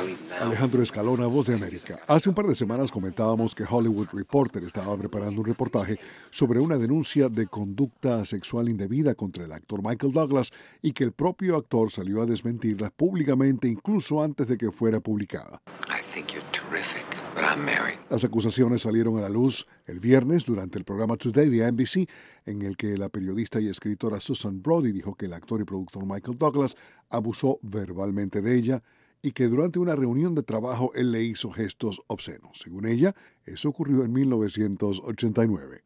Alejandro Escalona, Voz de América. Hace un par de semanas comentábamos que Hollywood Reporter estaba preparando un reportaje sobre una denuncia de conducta sexual indebida contra el actor Michael Douglas y que el propio actor salió a desmentirla públicamente incluso antes de que fuera publicada. Las acusaciones salieron a la luz el viernes durante el programa Today de NBC, en el que la periodista y escritora Susan Brody dijo que el actor y productor Michael Douglas abusó verbalmente de ella y que durante una reunión de trabajo él le hizo gestos obscenos. Según ella, eso ocurrió en 1989.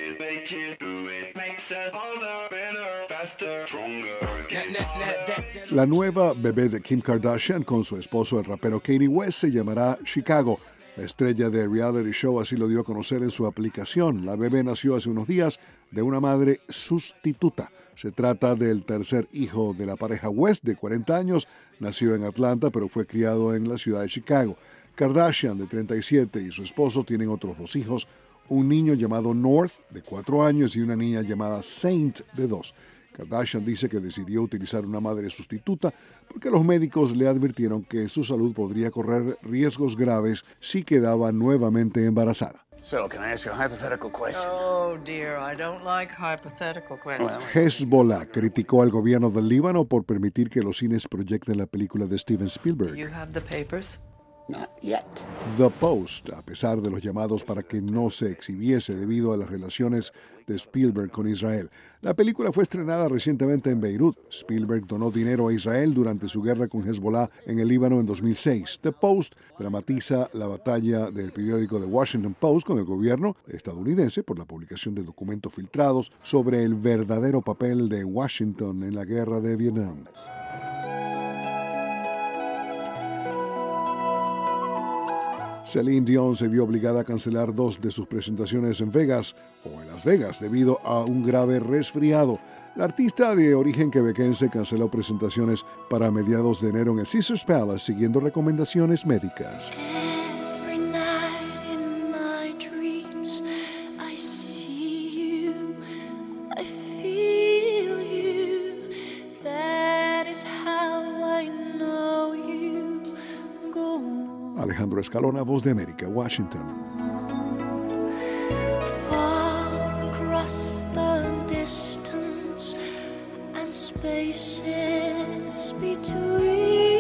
La nueva bebé de Kim Kardashian con su esposo el rapero Kanye West se llamará Chicago. La estrella de reality show así lo dio a conocer en su aplicación. La bebé nació hace unos días de una madre sustituta. Se trata del tercer hijo de la pareja West, de 40 años. Nació en Atlanta, pero fue criado en la ciudad de Chicago. Kardashian, de 37, y su esposo tienen otros 2 hijos, un niño llamado North, de 4 años, y una niña llamada Saint, de 2. Kardashian dice que decidió utilizar una madre sustituta porque los médicos le advirtieron que su salud podría correr riesgos graves si quedaba nuevamente embarazada. So, can I ask you a hypothetical question? Oh, dear, I don't like hypothetical questions. Hezbollah criticó al gobierno del Líbano por permitir que los cines proyecten la película de Steven Spielberg. Do you have the papers? Not yet. The Post, a pesar de los llamados para que no se exhibiese debido a las relaciones de Spielberg con Israel. La película fue estrenada recientemente en Beirut. Spielberg donó dinero a Israel durante su guerra con Hezbollah en el Líbano en 2006. The Post dramatiza la batalla del periódico The Washington Post con el gobierno estadounidense por la publicación de documentos filtrados sobre el verdadero papel de Washington en la guerra de Vietnam. Celine Dion se vio obligada a cancelar 2 de sus presentaciones en Vegas o en Las Vegas debido a un grave resfriado. La artista de origen quebequense canceló presentaciones para mediados de enero en el Caesars Palace siguiendo recomendaciones médicas. Alejandro Escalona, Voz de América, Washington. Far across the distance and spaces between